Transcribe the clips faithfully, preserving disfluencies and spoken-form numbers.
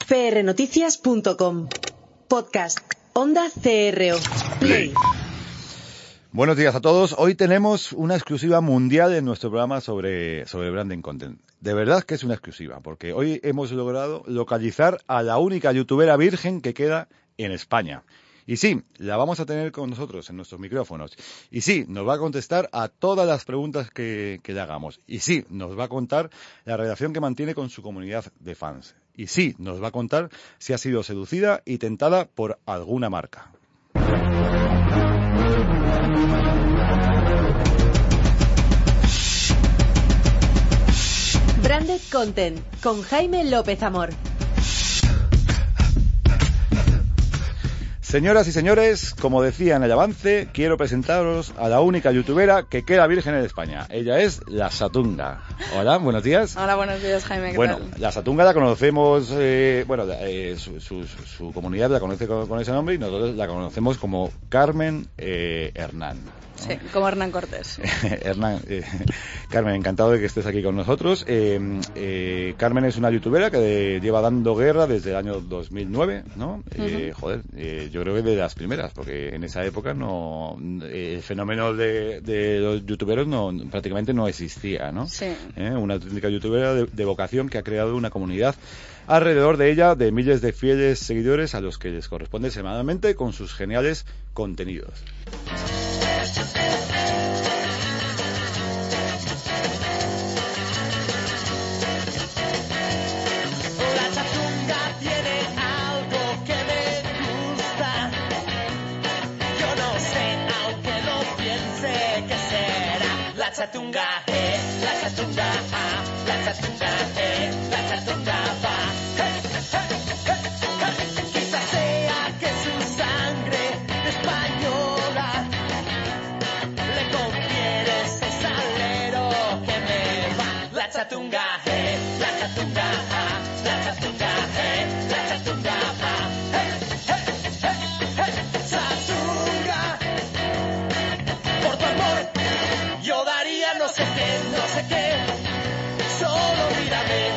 c r noticias punto com. Podcast Onda C R O. Play. Buenos días a todos. Hoy tenemos una exclusiva mundial en nuestro programa sobre, sobre branding content. De verdad que es una exclusiva, porque hoy hemos logrado localizar a la única youtubera virgen que queda en España. Y sí, la vamos a tener con nosotros en nuestros micrófonos. Y sí, nos va a contestar a todas las preguntas que, que le hagamos. Y sí, nos va a contar la relación que mantiene con su comunidad de fans. Y sí, nos va a contar si ha sido seducida y tentada por alguna marca. Branded Content con Jaime López Amor. Señoras y señores, como decía en el avance, quiero presentaros a la única youtubera que queda virgen en España. Ella es La Satunga. Hola, buenos días. Hola, buenos días, Jaime. ¿Qué bueno, tal? La Satunga la conocemos, eh, bueno, eh, su, su, su comunidad la conoce con, con ese nombre y nosotros la conocemos como Carmen eh, Hernán. Sí, como Hernán Cortés. Hernán, eh, Carmen, encantado de que estés aquí con nosotros. Eh, eh, Carmen es una youtubera que de, lleva dando guerra desde el año dos mil nueve, ¿no? Uh-huh. Eh, joder, eh, yo creo que de las primeras, porque en esa época no, eh, el fenómeno de, de los youtuberos no, prácticamente no existía, ¿no? Sí. Eh, una auténtica youtubera de, de vocación que ha creado una comunidad alrededor de ella de miles de fieles seguidores a los que les corresponde semanalmente con sus geniales contenidos. La chatunga, eh, la chatunga, ah, la chatunga, eh, la chatunga va. Hey, hey, hey, hey. Quizás sea que su sangre española le confiere ese salero que me va. La chatunga, eh, la chatunga, ah, la chatunga, eh, la chatunga va. Hey, hey, hey, hey. Chatunga, por tu amor. Yo daría no sé qué, no sé qué, solo mírame,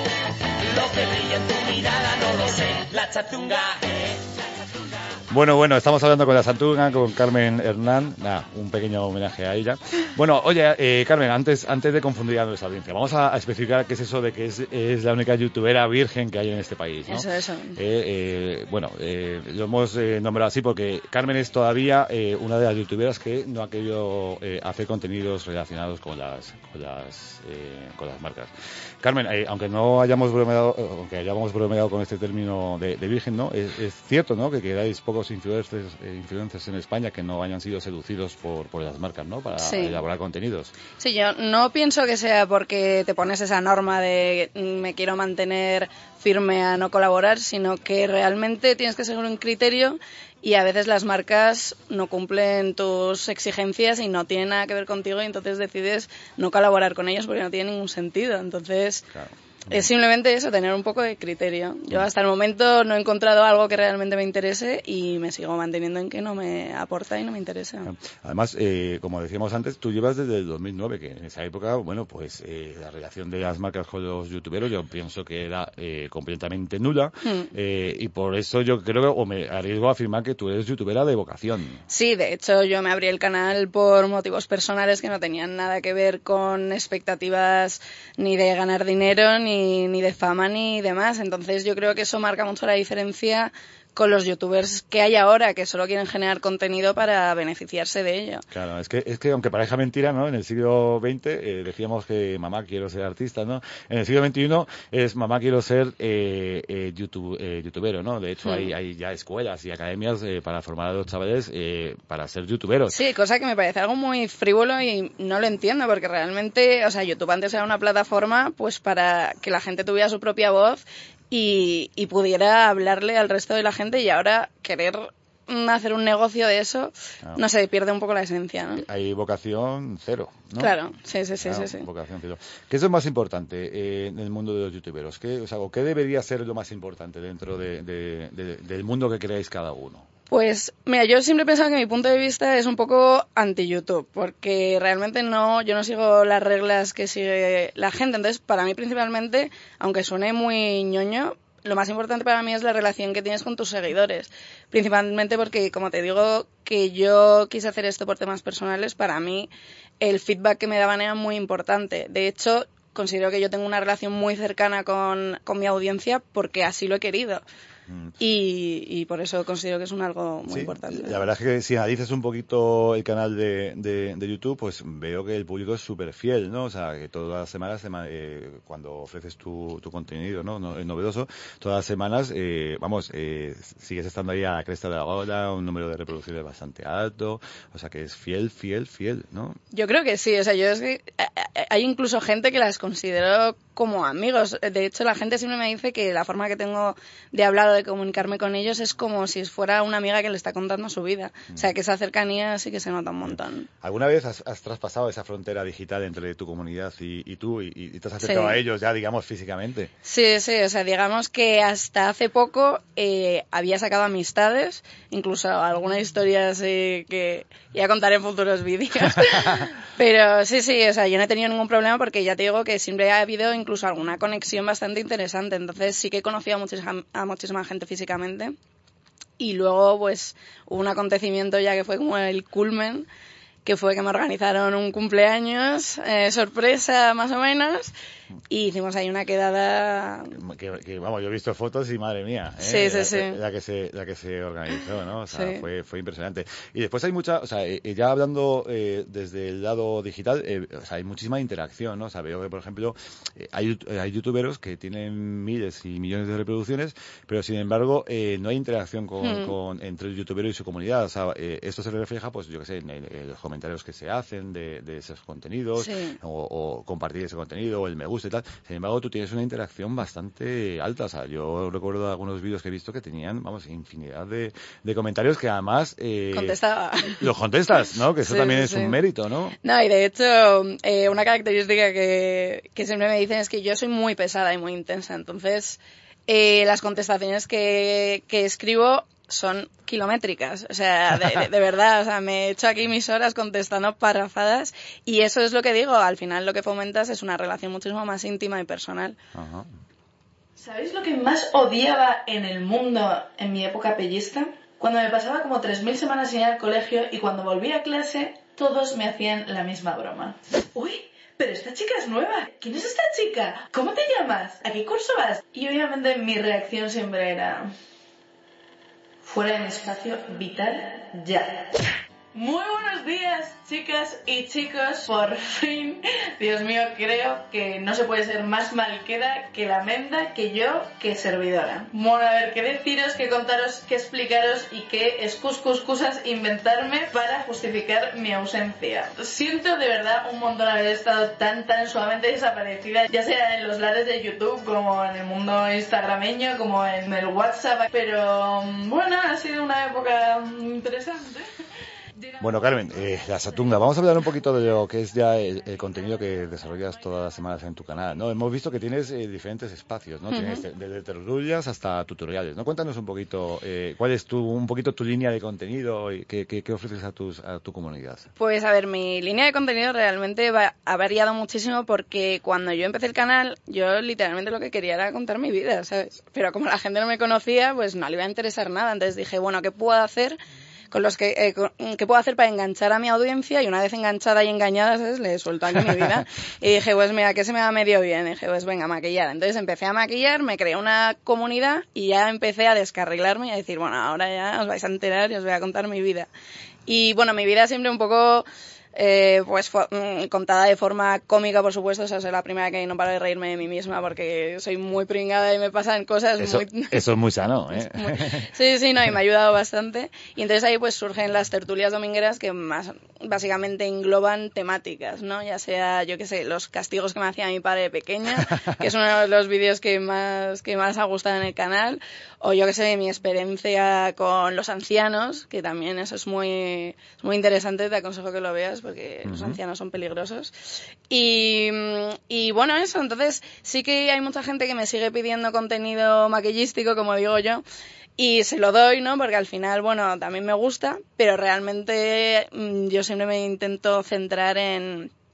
lo que brilla en tu mirada no lo sé, la chatunga, eh, la chatunga. Bueno, bueno, estamos hablando con La Satunga, con Carmen Hernán, nada, un pequeño homenaje a ella. Bueno, oye, eh, Carmen, antes antes de confundir a nuestra audiencia, vamos a, a especificar qué es eso de que es, es la única youtubera virgen que hay en este país, ¿no? Eso, eso. Eh, eh, bueno, eh, lo hemos eh, nombrado así porque Carmen es todavía eh, una de las youtuberas que no ha querido eh, hacer contenidos relacionados con las con las eh, con las marcas. Carmen, eh, aunque no hayamos bromeado, aunque hayamos bromeado con este término de, de virgen, ¿no? Es, es cierto, ¿no? Que quedáis pocos influencers, eh, influencers en España que no hayan sido seducidos por, por las marcas, ¿no? Para sí. elaborar contenidos. Sí, yo no pienso que sea porque te pones esa norma de me quiero mantener firme a no colaborar, sino que realmente tienes que seguir un criterio y a veces las marcas no cumplen tus exigencias y no tienen nada que ver contigo y entonces decides no colaborar con ellos porque no tiene ningún sentido. Entonces, claro. Es simplemente eso, tener un poco de criterio. Yo hasta el momento no he encontrado algo que realmente me interese y me sigo manteniendo en que no me aporta y no me interesa. Además, eh, como decíamos antes, tú llevas desde el dos mil nueve, que en esa época, bueno, pues eh, la relación de las marcas con los youtuberos yo pienso que era eh, completamente nula hmm. eh, y por eso yo creo que, o me arriesgo a afirmar que tú eres youtubera de vocación. Sí, de hecho yo me abrí el canal por motivos personales que no tenían nada que ver con expectativas ni de ganar dinero ni ni de fama ni demás, entonces yo creo que eso marca mucho la diferencia con los youtubers que hay ahora, que solo quieren generar contenido para beneficiarse de ello. Claro, es que, es que aunque parezca mentira, ¿no? En el siglo veinte eh, decíamos que mamá quiero ser artista, ¿no? En el siglo veintiuno es mamá quiero ser eh, eh, YouTube, eh, youtubero, ¿no? De hecho, mm. hay, hay ya escuelas y academias eh, para formar a los chavales eh, para ser youtuberos. Sí, cosa que me parece algo muy frívolo y no lo entiendo, porque realmente, o sea, YouTube antes era una plataforma pues para que la gente tuviera su propia voz Y, y pudiera hablarle al resto de la gente y ahora querer hacer un negocio de eso, no, no sé, pierde un poco la esencia, ¿no? Hay vocación cero, ¿no? Claro, sí, sí, sí, claro, sí, sí. Vocación cero. ¿Qué es lo más importante eh, en el mundo de los youtuberos? ¿Qué, o sea, ¿qué debería ser lo más importante dentro de, de, de, del mundo que creáis cada uno? Pues, mira, yo siempre he pensado que mi punto de vista es un poco anti-YouTube, porque realmente no, yo no sigo las reglas que sigue la gente. Entonces, para mí principalmente, aunque suene muy ñoño, lo más importante para mí es la relación que tienes con tus seguidores. Principalmente porque, como te digo, que yo quise hacer esto por temas personales, para mí el feedback que me daban era muy importante. De hecho, considero que yo tengo una relación muy cercana con, con mi audiencia porque así lo he querido. Y, y por eso considero que es un algo muy sí, importante. La verdad es que si analizas un poquito el canal de, de, de YouTube, pues veo que el público es súper fiel, ¿no? O sea, que todas las semanas, eh, cuando ofreces tu, tu contenido, ¿no? no novedoso, todas las semanas, eh, vamos, eh, sigues estando ahí a la cresta de la ola, un número de reproducciones bastante alto, o sea que es fiel, fiel, fiel, ¿no? Yo creo que sí, o sea, yo es que hay incluso gente que las considero como amigos. De hecho, la gente siempre me dice que la forma que tengo de hablar o de comunicarme con ellos es como si fuera una amiga que le está contando su vida. O sea, que esa cercanía sí que se nota un montón. ¿Alguna vez has, has traspasado esa frontera digital entre tu comunidad y, y tú y, y te has acercado sí. a ellos ya, digamos, físicamente? Sí, sí, o sea, digamos que hasta hace poco eh, había sacado amistades, incluso alguna historia así que ya contaré en futuros vídeos. Pero sí, sí, o sea, yo no he tenido ningún problema porque ya te digo que siempre ha habido incluso alguna conexión bastante interesante. Entonces sí que he conocido a muchísima, a muchísima gente físicamente. Y luego, pues, hubo un acontecimiento ya que fue como el culmen, que fue que me organizaron un cumpleaños, eh, sorpresa más o menos, y hicimos ahí una quedada... Que, que, vamos, yo he visto fotos y madre mía, ¿eh? Sí, sí, la, sí. La que se, la que se organizó, ¿no? O sea, sí. fue, fue impresionante. Y después hay mucha, o sea, eh, ya hablando eh, desde el lado digital, eh, o sea, hay muchísima interacción, ¿no? O sea, veo que, por ejemplo, eh, hay, hay youtuberos que tienen miles y millones de reproducciones, pero sin embargo, eh, no hay interacción con, hmm. con, entre el youtubero y su comunidad. O sea, eh, esto se refleja, pues, yo qué sé, en, el, en los comentarios que se hacen de, de esos contenidos, sí. o, o compartir ese contenido, o el me gusta y tal. Sin embargo, tú tienes una interacción bastante alta. O sea, yo recuerdo algunos vídeos que he visto que tenían, vamos, infinidad de, de comentarios que además... Eh, Contestaba. Los contestas, ¿no? Que eso sí, también sí, es sí. un mérito, ¿no? No, y de hecho, eh, una característica que, que siempre me dicen es que yo soy muy pesada y muy intensa. Entonces, eh, las contestaciones que, que escribo son kilométricas, o sea, de, de, de verdad, o sea, me he hecho aquí mis horas contestando parrafadas y eso es lo que digo, al final lo que fomentas es una relación muchísimo más íntima y personal. Ajá. ¿Sabéis lo que más odiaba en el mundo en mi época pellista? Cuando me pasaba como tres mil semanas sin ir al colegio y cuando volví a clase, todos me hacían la misma broma. ¡Uy! Pero esta chica es nueva. ¿Quién es esta chica? ¿Cómo te llamas? ¿A qué curso vas? Y obviamente mi reacción siempre era... fuera de mi espacio vital, ya. Muy buenos días, chicas y chicos. Por fin, Dios mío, creo que no se puede ser más malqueda que la Menda, que yo, que servidora. Bueno, a ver, qué deciros, qué contaros, qué explicaros y qué excusas inventarme para justificar mi ausencia. Siento de verdad un montón haber estado tan, tan suavemente desaparecida, ya sea en los lares de YouTube, como en el mundo instagrameño, como en el WhatsApp. Pero, bueno, ha sido una época interesante. Bueno, Carmen, eh, la Satunga, vamos a hablar un poquito de lo que es ya el, el contenido que desarrollas todas las semanas en tu canal, ¿no? Hemos visto que tienes eh, diferentes espacios, ¿no? Uh-huh. Tienes desde tertulias hasta tutoriales, ¿no? Cuéntanos un poquito, eh, ¿cuál es tu, un poquito tu línea de contenido y qué, qué, qué ofreces a, tus, a tu comunidad? Pues, a ver, mi línea de contenido realmente va, ha variado muchísimo porque cuando yo empecé el canal, yo literalmente lo que quería era contar mi vida, ¿sabes? Pero como la gente no me conocía, pues no le iba a interesar nada, entonces dije, bueno, ¿qué puedo hacer? con los que eh, con, ¿qué puedo hacer para enganchar a mi audiencia? Y una vez enganchada y engañada, ¿sabes? Le suelto aquí mi vida. Y dije, pues mira, que se me va medio bien. Y dije, pues venga, maquillar. Entonces empecé a maquillar, me creé una comunidad y ya empecé a descarrilarme y a decir, bueno, ahora ya os vais a enterar y os voy a contar mi vida. Y bueno, mi vida siempre un poco... Eh, pues fue, mm, contada de forma cómica, por supuesto. O sea, soy la primera que no paro de reírme de mí misma porque soy muy pringada y me pasan cosas eso, muy... Eso es muy sano, ¿eh? Muy... Sí, sí, no, y me ha ayudado bastante. Y entonces ahí pues surgen las tertulias domingueras que más básicamente engloban temáticas, ¿no? Ya sea, yo qué sé, los castigos que me hacía mi padre de pequeña, que es uno de los vídeos que más, que más ha gustado en el canal, o yo qué sé, mi experiencia con los ancianos, que también eso es muy, es muy interesante, te aconsejo que lo veas porque uh-huh. los ancianos son peligrosos. Y, y bueno, eso, entonces sí que hay mucha gente que me sigue pidiendo contenido maquillístico, como digo yo, y se lo doy, ¿no? Porque al final, bueno, también me gusta, pero realmente yo siempre me intento centrar en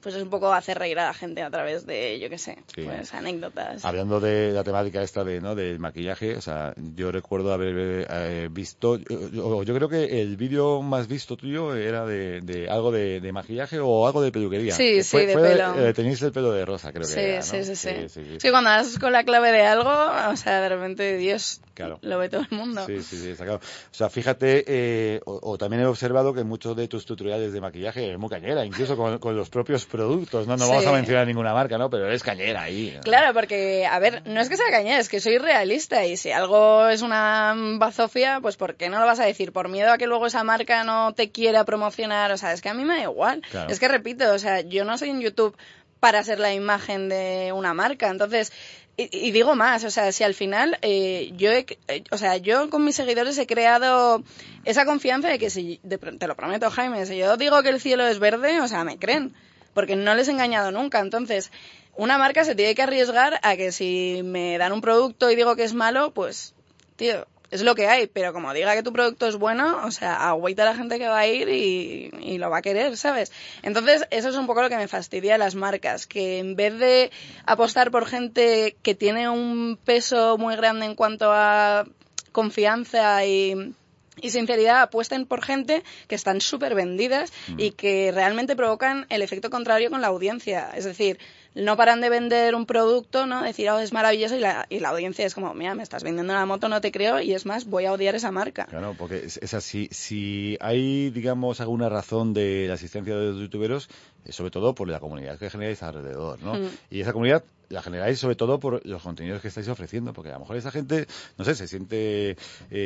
pues es un poco hacer reír a la gente a través de, yo qué sé, Sí. pues anécdotas. Hablando de la temática esta de, ¿no?, del maquillaje, o sea, yo recuerdo haber eh, visto, yo, yo creo que el vídeo más visto tuyo era de, de algo de, de maquillaje o algo de peluquería. Sí, fue, sí, de fue pelo. Eh, tenéis el pelo de rosa, creo Sí, que era, ¿no? sí, sí, sí, sí, sí, sí. Sí, cuando das con la clave de algo, o sea, de repente, Dios, Claro. lo ve todo el mundo. Sí, sí, sí, está claro. O sea, fíjate, eh, o, o también he observado que muchos de tus tutoriales de maquillaje es muy cañera, incluso con, con los propios productos, ¿no? No Sí. vamos a mencionar ninguna marca, ¿no? Pero eres cañera ahí, ¿no? Claro, porque, a ver, no es que sea cañera, es que soy realista y si algo es una bazofia, pues ¿por qué no lo vas a decir? ¿Por miedo a que luego esa marca no te quiera promocionar? O sea, es que a mí me da igual. Claro. Es que repito, o sea, yo no soy en YouTube para ser la imagen de una marca, entonces... Y, y digo más, o sea, si al final eh, yo, he, eh, o sea, yo con mis seguidores he creado esa confianza de que si, de, te lo prometo, Jaime, si yo digo que el cielo es verde, o sea, me creen, porque no les he engañado nunca. Entonces, una marca se tiene que arriesgar a que si me dan un producto y digo que es malo, pues, tío, es lo que hay, pero como diga que tu producto es bueno, o sea, agüita a la gente que va a ir y, y lo va a querer, ¿sabes? Entonces, eso es un poco lo que me fastidia a las marcas, que en vez de apostar por gente que tiene un peso muy grande en cuanto a confianza y... y sinceridad, apuesten por gente que están súper vendidas mm. y que realmente provocan el efecto contrario con la audiencia. Es decir, no paran de vender un producto, ¿no? Decir, oh, es maravilloso, y la, y la audiencia es como, mira, me estás vendiendo una moto, no te creo, y es más, voy a odiar esa marca. Claro, porque es, es así. Si hay, digamos, alguna razón de la existencia de los youtuberos, es sobre todo por la comunidad que generáis alrededor, ¿no? Mm. Y esa comunidad la generáis sobre todo por los contenidos que estáis ofreciendo, porque a lo mejor esa gente, no sé, se siente,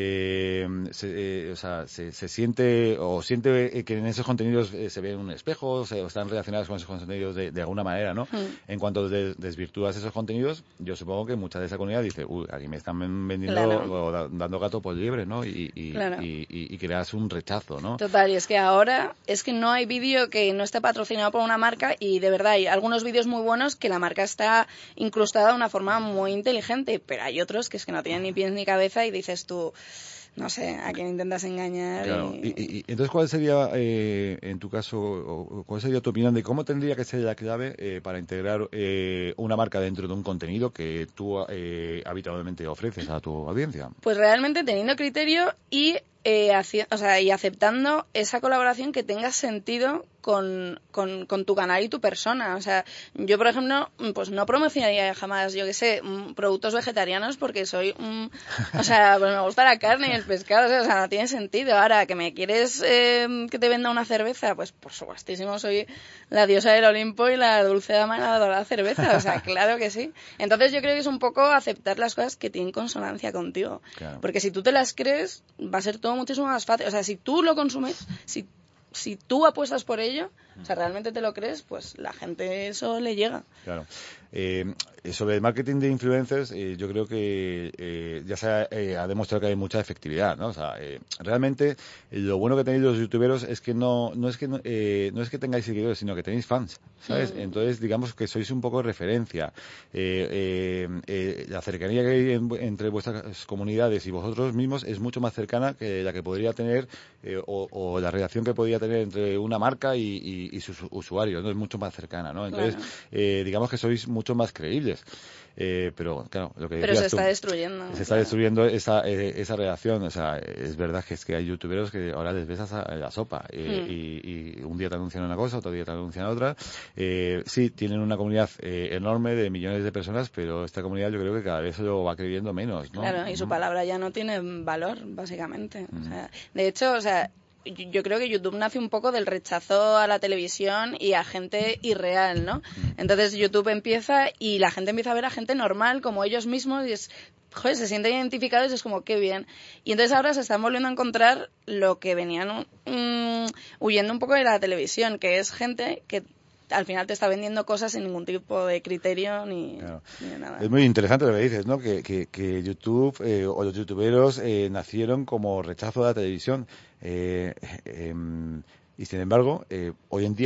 eh, se, eh, o sea, se, se siente o siente que en esos contenidos eh, se ve un espejo, se, o están relacionados con esos contenidos de, de alguna manera, ¿no? Mm. En cuanto de, desvirtúas esos contenidos, yo supongo que mucha de esa comunidad dice, uy, aquí me están vendiendo claro. o da, dando gato por liebre, ¿no? Y, y, claro. y, y, y creas un rechazo, ¿no? Total, y es que ahora es que no hay vídeo que no esté patrocinado por una marca y de verdad hay algunos vídeos muy buenos que la marca está incrustada de una forma muy inteligente, pero hay otros que es que no tienen ni pies ni cabeza y dices tú, no sé, a quién intentas engañar. Claro. Y... Y, y, entonces, ¿cuál sería, eh, en tu caso, o cuál sería tu opinión de cómo tendría que ser la clave eh, para integrar eh, una marca dentro de un contenido que tú eh, habitualmente ofreces a tu audiencia? Pues realmente teniendo criterio y Eh, haci- o sea, y aceptando esa colaboración que tenga sentido con, con, con tu canal y tu persona. O sea, yo, por ejemplo, pues no promocionaría jamás, yo qué sé, productos vegetarianos porque soy un... O sea, pues me gusta la carne y el pescado, o sea, o sea no tiene sentido. Ahora, que me quieres eh, que te venda una cerveza, pues por supuestísimo, soy la diosa del Olimpo y la dulce dama de la cerveza. O sea, claro que sí. Entonces yo creo que es un poco aceptar las cosas que tienen consonancia contigo. Claro. Porque si tú te las crees, va a ser todo muchísimo más fácil. O sea, si tú lo consumes, si, si tú apuestas por ello, o sea, realmente te lo crees, pues la gente eso le llega. Claro. Eh, sobre el marketing de influencers, eh, yo creo que eh, ya se ha, eh, ha demostrado que hay mucha efectividad, ¿no? O sea, eh, realmente eh, lo bueno que tenéis los youtuberos es que no no es que no, eh, no es que tengáis seguidores, sino que tenéis fans, ¿sabes? Mm. Entonces, digamos que sois un poco referencia. Eh, eh, eh, la cercanía que hay en, entre vuestras comunidades y vosotros mismos es mucho más cercana que la que podría tener eh, o, o la relación que podría tener entre una marca y, y, y sus usuarios, ¿no? Es mucho más cercana, ¿no? Entonces, claro. eh, digamos que sois mucho más creíbles. Eh, pero claro, lo que pero se está tú, destruyendo. Se está claro. destruyendo esa eh, esa relación. O sea, es verdad que es que hay youtuberos que ahora les besas a la sopa eh, hmm. y, y un día te anuncian una cosa, otro día te anuncian otra. Eh, sí, tienen una comunidad eh, enorme de millones de personas, pero esta comunidad yo creo que cada vez lo va creyendo menos, ¿no? Claro, y su palabra ya no tiene valor, básicamente. Hmm. O sea, de hecho, o sea, yo creo que YouTube nace un poco del rechazo a la televisión y a gente irreal, ¿no? Entonces YouTube empieza y la gente empieza a ver a gente normal como ellos mismos y es, joder, se sienten identificados y es como, qué bien. Y entonces ahora se están volviendo a encontrar lo que venían um, huyendo un poco de la televisión, que es gente que al final te está vendiendo cosas sin ningún tipo de criterio ni, claro. ni de nada. Es muy interesante lo que dices, ¿no? Que, que, que YouTube eh, o los youtuberos eh, nacieron como rechazo de la televisión eh, eh, y sin embargo eh, hoy en día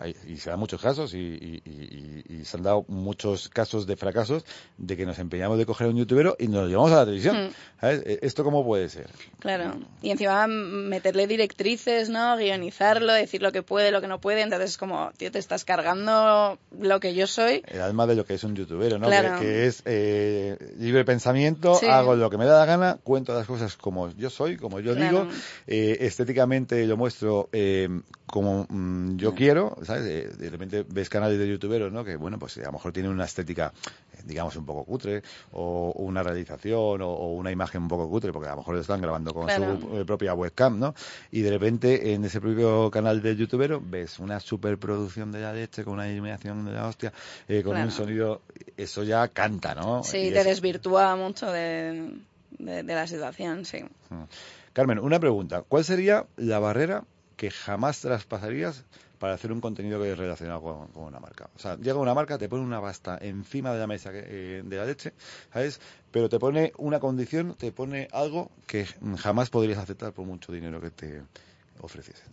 hay, y se dan muchos casos y, y, y, y se han dado muchos casos de fracasos de que nos empeñamos de coger a un youtubero y nos lo llevamos a la televisión. Mm. ¿Sabes? ¿Esto cómo puede ser? Claro, y encima meterle directrices, ¿no? Guionizarlo, decir lo que puede, lo que no puede, entonces es como, tío, te estás cargando lo que yo soy. El alma de lo que es un youtubero, ¿no? Claro. Que, que es eh, libre pensamiento, Sí. hago lo que me da la gana, cuento las cosas como yo soy, como yo Claro. digo, eh, estéticamente lo muestro eh, como mm, yo Mm. quiero, ¿sabes? Eh, de repente ves canales de youtuberos, ¿no? Que, bueno, pues a lo mejor tienen una estética, eh, digamos, un poco cutre, o una realización, o, o una imagen un poco cutre, porque a lo mejor lo están grabando con Claro. su eh, propia webcam, ¿no? Y de repente en ese propio canal de youtubero ves una superproducción de la leche, con una iluminación de la hostia, eh, con Claro. un sonido, eso ya canta, ¿no? Sí, Y te es- desvirtúa mucho de, de, de la situación, sí. Mm. Carmen, una pregunta. ¿Cuál sería la barrera que jamás traspasarías para hacer un contenido que es relacionado con, con una marca? O sea, llega una marca, te pone una pasta encima de la mesa que- eh, de la leche, ¿sabes? Pero te pone una condición, te pone algo que jamás podrías aceptar por mucho dinero que te ofreciesen.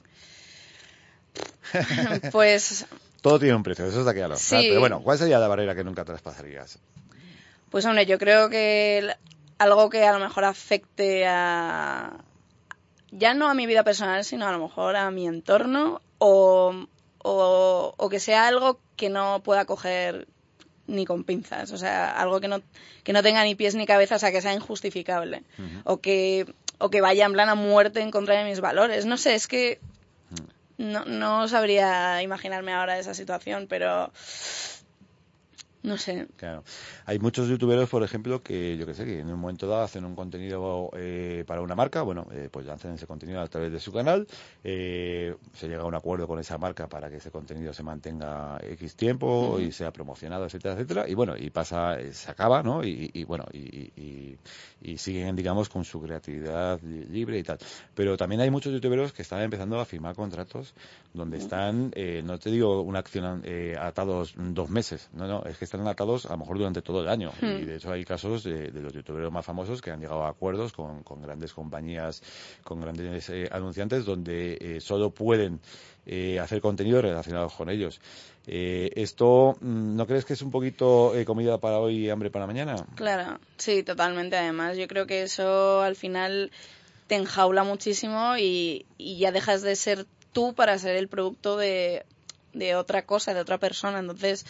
Pues, Todo tiene un precio, eso está claro. Sí. ¿sabes? Pero bueno, ¿cuál sería la barrera que nunca traspasarías? pues hombre, yo creo que el- algo que a lo mejor afecte a, ya no a mi vida personal, sino a lo mejor a mi entorno, o, o, o que sea algo que no pueda coger ni con pinzas, o sea, algo que no, que no tenga ni pies ni cabeza, o sea, que sea injustificable, Ujú. o que, o que vaya en plan a muerte en contra de mis valores. No sé, es que no, no sabría imaginarme ahora esa situación, pero no sé. Claro. Hay muchos youtuberos, por ejemplo, que yo que sé, que en un momento dado hacen un contenido eh, para una marca, bueno, eh, pues lanzan ese contenido a través de su canal, eh, se llega a un acuerdo con esa marca para que ese contenido se mantenga X tiempo Ujú. y sea promocionado, etcétera, etcétera, y bueno, y pasa, eh, se acaba, ¿no? Y, y bueno, y, y, y siguen, digamos, con su creatividad li- libre y tal. Pero también hay muchos youtuberos que están empezando a firmar contratos donde están, eh, no te digo una acción eh, atados dos meses, no, no, es que están atados a lo mejor durante todo el año. Hmm. Y de hecho hay casos de, de los youtuberos más famosos que han llegado a acuerdos con, con grandes compañías, con grandes eh, anunciantes donde eh, solo pueden eh, hacer contenido relacionado con ellos. Eh, ¿Esto mm, no crees que es un poquito eh, comida para hoy y hambre para mañana? Claro, sí, totalmente. Además, yo creo que eso al final te enjaula muchísimo y, y ya dejas de ser tú para ser el producto de, de otra cosa, de otra persona. Entonces,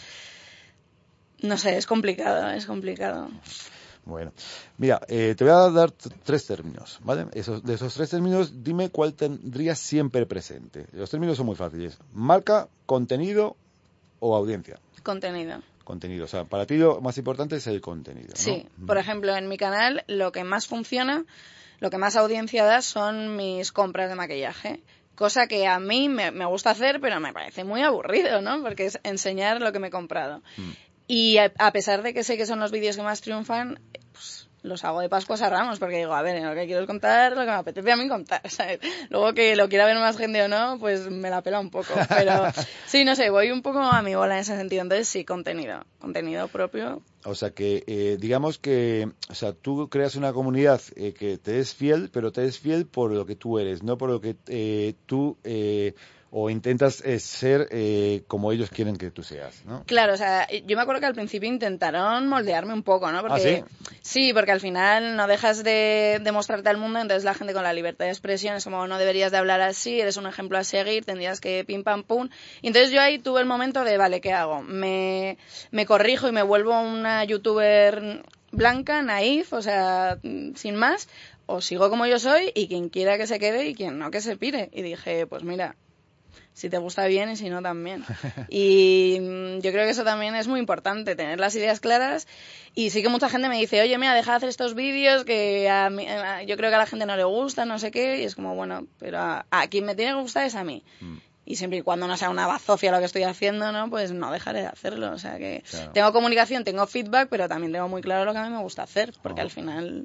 no sé, es complicado, es complicado. Bueno, mira, eh, te voy a dar t- tres términos, ¿vale? Esos, de esos tres términos, dime cuál tendrías siempre presente. Los términos son muy fáciles. Marca, contenido o audiencia. Contenido. Contenido. O sea, para ti lo más importante es el contenido, ¿no? Sí, por ejemplo, en mi canal lo que más funciona, lo que más audiencia da son mis compras de maquillaje. Cosa que a mí me, me gusta hacer, pero me parece muy aburrido, ¿no? Porque es enseñar lo que me he comprado. Mm. Y a, a pesar de que sé que son los vídeos que más triunfan, pues los hago de Pascuas a Ramos, porque digo, a ver, lo que quiero es contar lo que me apetece a mí contar, ¿sabes? Luego que lo quiera ver más gente o no, pues me la pela un poco. Pero sí, no sé, voy un poco a mi bola en ese sentido. Entonces sí, contenido. Contenido propio. O sea que, eh, digamos que, o sea, tú creas una comunidad eh, que te es fiel, pero te es fiel por lo que tú eres, no por lo que eh, tú eh, o intentas eh, ser eh, como ellos quieren que tú seas, ¿no? Claro, o sea, yo me acuerdo que al principio intentaron moldearme un poco, ¿no? Porque, ¿Ah, sí, porque al final no dejas de, de mostrarte al mundo, entonces la gente con la libertad de expresión es como, no deberías de hablar así, eres un ejemplo a seguir, tendrías que pim pam pum. Y entonces yo ahí tuve el momento de, vale, ¿qué hago? Me, me corrijo y me vuelvo una youtuber blanca, naif, o sea, sin más, o sigo como yo soy y quien quiera que se quede y quien no que se pire. Y dije, pues mira, si te gusta bien y si no también. Y mm, yo creo que eso también es muy importante, tener las ideas claras. Y sí que mucha gente me dice, oye, mira, deja de hacer estos vídeos que a mí, a- yo creo que a la gente no le gusta, no sé qué. Y es como, bueno, pero a, a quien me tiene que gustar es a mí. Mm. Y siempre y cuando no sea una bazofia lo que estoy haciendo, ¿no? Pues no dejaré de hacerlo. O sea que Claro. tengo comunicación, tengo feedback, pero también tengo muy claro lo que a mí me gusta hacer. Porque Ajá. al final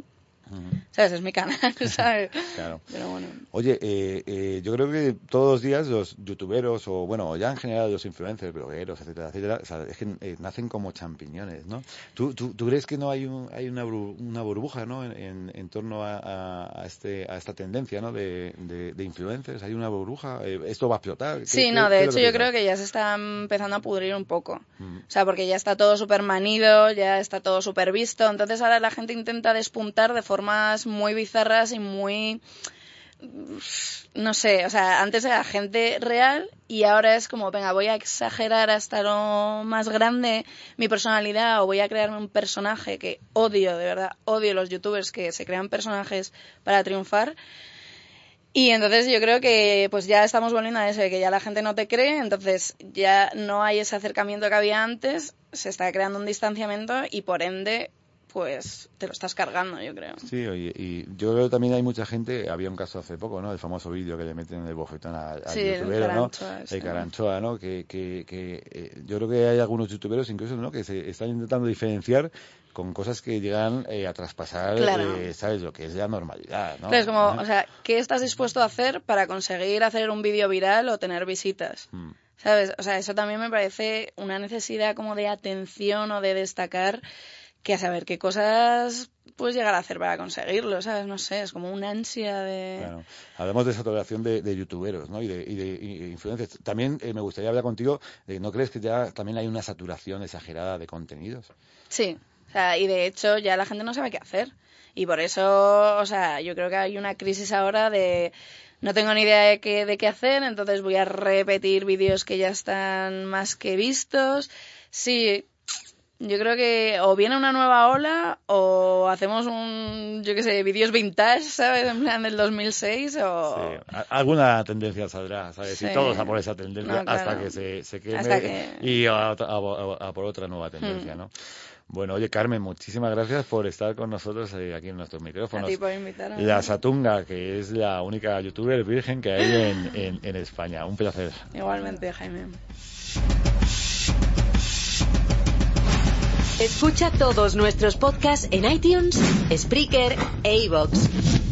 Uh-huh. ¿Sabes? Es mi canal, ¿sabes? Claro. Pero bueno. Oye, eh, eh, yo creo que todos los días los youtuberos, o bueno, ya en general los influencers, blogueros, etcétera, etcétera, o sea, es que eh, nacen como champiñones, ¿no? ¿Tú, tú, tú crees que no hay un, hay una, bur- una burbuja, ¿no? En, en, en torno a, a, a este a esta tendencia, ¿no? De, de, de influencers, hay una burbuja, eh, esto va a explotar. ¿Qué- Sí, qué- no, qué de es lo hecho que yo creo piensas? que ya se está empezando a pudrir un poco. Mm. O sea, porque ya está todo súper manido, ya está todo súper visto, entonces ahora la gente intenta despuntar de formas muy bizarras y muy... no sé, o sea, antes era gente real y ahora es como, venga, voy a exagerar hasta lo más grande mi personalidad o voy a crearme un personaje que odio, de verdad, odio los youtubers que se crean personajes para triunfar. Y entonces yo creo que pues ya estamos volviendo a eso, de que ya la gente no te cree, entonces ya no hay ese acercamiento que había antes, se está creando un distanciamiento y por ende pues te lo estás cargando, yo creo. Sí, oye, y yo creo que también hay mucha gente, había un caso hace poco, ¿no? El famoso vídeo que le meten el bofetón al, al Sí, el youtubero, ¿no? Caranchoa ese. El Caranchoa, ¿no? Que, que, que eh, yo creo que hay algunos youtuberos incluso, ¿no? Que se están intentando diferenciar con cosas que llegan eh, a traspasar, Claro. eh, ¿sabes? Lo que es la normalidad, ¿no? Claro, es como, Ajá. o sea, ¿qué estás dispuesto a hacer para conseguir hacer un vídeo viral o tener visitas? Mm. ¿Sabes? O sea, eso también me parece una necesidad como de atención o de destacar que a saber qué cosas puedes llegar a hacer para conseguirlo, ¿sabes? No sé, es como una ansia de... Claro. Hablamos de saturación de, de youtuberos, ¿no? Y de, y de y influencers. También eh, me gustaría hablar contigo de, ¿no crees que ya también hay una saturación exagerada de contenidos? Sí, o sea, y de hecho ya la gente no sabe qué hacer. Y por eso, o sea, yo creo que hay una crisis ahora de... No tengo ni idea de qué, de qué hacer, entonces voy a repetir vídeos que ya están más que vistos. Sí, yo creo que o viene una nueva ola o hacemos un, yo qué sé, vídeos vintage, ¿sabes? En plan del dos mil seis o... Sí, a- alguna tendencia saldrá, ¿sabes? Sí. Y todos a por esa tendencia No, claro. hasta que se, se queme Hasta que- y a, otra- a- a- a por otra nueva tendencia, Hmm. ¿no? Bueno, oye, Carmen, muchísimas gracias por estar con nosotros eh, aquí en nuestros A micrófonos. ti por invitarme. La Satunga, que es la única youtuber virgen que hay en, en, en España. Un placer. Igualmente, Jaime. Escucha todos nuestros podcasts en iTunes, Spreaker e iVoox.